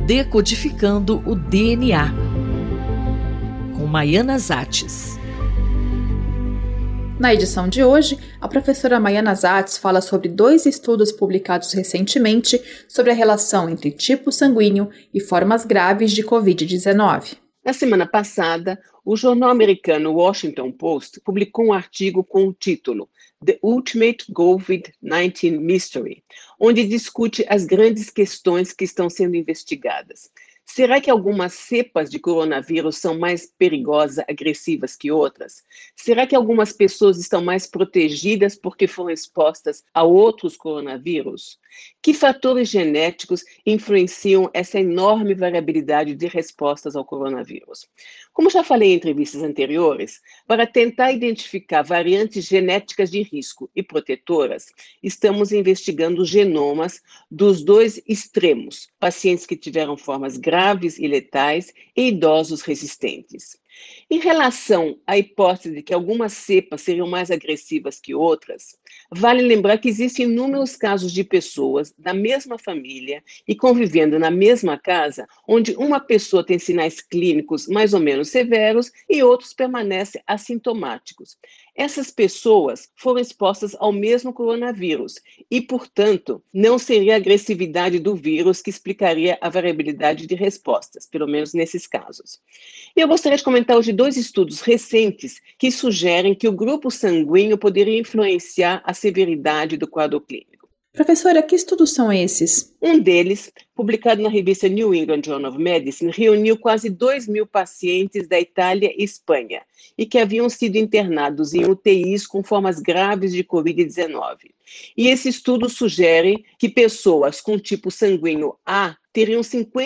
Decodificando o DNA, com Maiana Zates. Na edição de hoje, a professora Maiana Zates fala sobre 2 estudos publicados recentemente sobre a relação entre tipo sanguíneo e formas graves de Covid-19. Na semana passada, o jornal americano Washington Post publicou um artigo com o título The Ultimate COVID-19 Mystery, onde discute as grandes questões que estão sendo investigadas. Será que algumas cepas de coronavírus são mais perigosas, agressivas que outras? Será que algumas pessoas estão mais protegidas porque foram expostas a outros coronavírus? Que fatores genéticos influenciam essa enorme variabilidade de respostas ao coronavírus? Como já falei em entrevistas anteriores, para tentar identificar variantes genéticas de risco e protetoras, estamos investigando os genomas dos 2 extremos, pacientes que tiveram formas graves e letais e idosos resistentes. Em relação à hipótese de que algumas cepas seriam mais agressivas que outras, vale lembrar que existem inúmeros casos de pessoas da mesma família e convivendo na mesma casa, onde uma pessoa tem sinais clínicos mais ou menos severos e outros permanecem assintomáticos. Essas pessoas foram expostas ao mesmo coronavírus e, portanto, não seria a agressividade do vírus que explicaria a variabilidade de respostas, pelo menos nesses casos. Eu gostaria de comentar hoje 2 estudos recentes que sugerem que o grupo sanguíneo poderia influenciar a severidade do quadro clínico. Professora, que estudos são esses? Um deles, publicado na revista New England Journal of Medicine, reuniu quase 2.000 pacientes da Itália e Espanha e que haviam sido internados em UTIs com formas graves de Covid-19. E esse estudo sugere que pessoas com tipo sanguíneo A teriam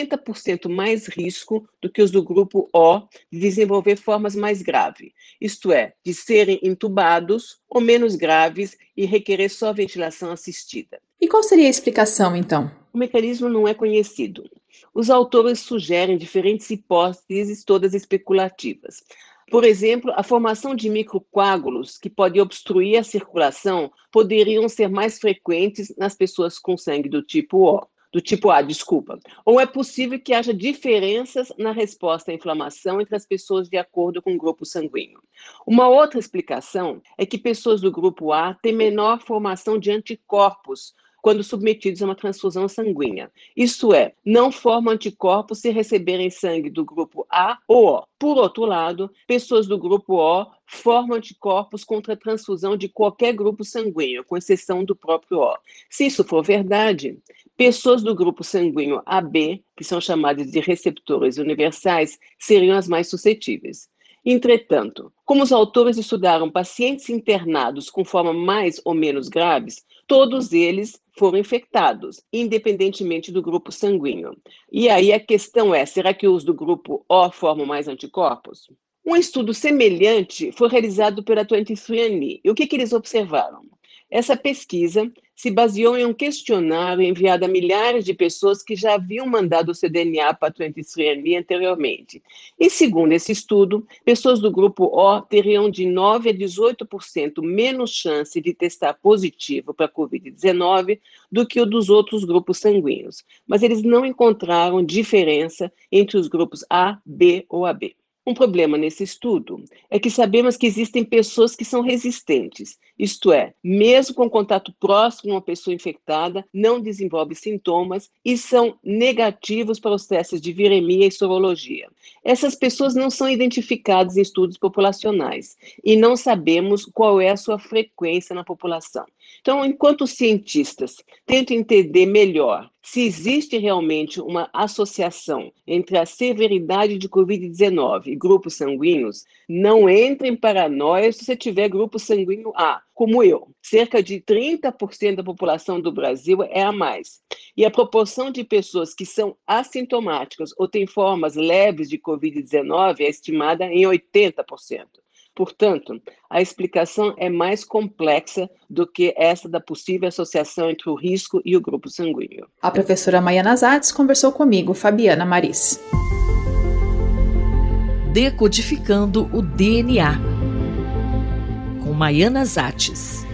50% mais risco do que os do grupo O de desenvolver formas mais graves, isto é, de serem intubados ou menos graves e requerer só ventilação assistida. E qual seria a explicação, então? O mecanismo não é conhecido. Os autores sugerem diferentes hipóteses, todas especulativas. Por exemplo, a formação de microcoágulos que podem obstruir a circulação poderiam ser mais frequentes nas pessoas com sangue do tipo A. Ou é possível que haja diferenças na resposta à inflamação entre as pessoas de acordo com o grupo sanguíneo. Uma outra explicação é que pessoas do grupo A têm menor formação de anticorpos quando submetidos a uma transfusão sanguínea. Isto é, não formam anticorpos se receberem sangue do grupo A ou O. Por outro lado, pessoas do grupo O formam anticorpos contra a transfusão de qualquer grupo sanguíneo, com exceção do próprio O. Se isso for verdade, pessoas do grupo sanguíneo AB, que são chamadas de receptores universais, seriam as mais suscetíveis. Entretanto, como os autores estudaram pacientes internados com forma mais ou menos graves, todos eles foram infectados, independentemente do grupo sanguíneo. E aí a questão é, será que os do grupo O formam mais anticorpos? Um estudo semelhante foi realizado pela 23andMe. E o que eles observaram? Essa pesquisa se baseou em um questionário enviado a milhares de pessoas que já haviam mandado o seu DNA para a 23andMe anteriormente. E segundo esse estudo, pessoas do grupo O teriam de 9% a 18% menos chance de testar positivo para a Covid-19 do que o dos outros grupos sanguíneos. Mas eles não encontraram diferença entre os grupos A, B ou AB. Um problema nesse estudo é que sabemos que existem pessoas que são resistentes, isto é, mesmo com contato próximo com uma pessoa infectada, não desenvolvem sintomas e são negativos para os testes de viremia e sorologia. Essas pessoas não são identificadas em estudos populacionais e não sabemos qual é a sua frequência na população. Então, enquanto cientistas tentam entender melhor se existe realmente uma associação entre a severidade de Covid-19 e grupos sanguíneos, não entre em paranoia se você tiver grupo sanguíneo A, como eu. Cerca de 30% da população do Brasil é a mais. E a proporção de pessoas que são assintomáticas ou têm formas leves de Covid-19 é estimada em 80%. Portanto, a explicação é mais complexa do que essa da possível associação entre o risco e o grupo sanguíneo. A professora Maiana Zates conversou comigo, Fabiana Maris. Decodificando o DNA, com Maiana Zates.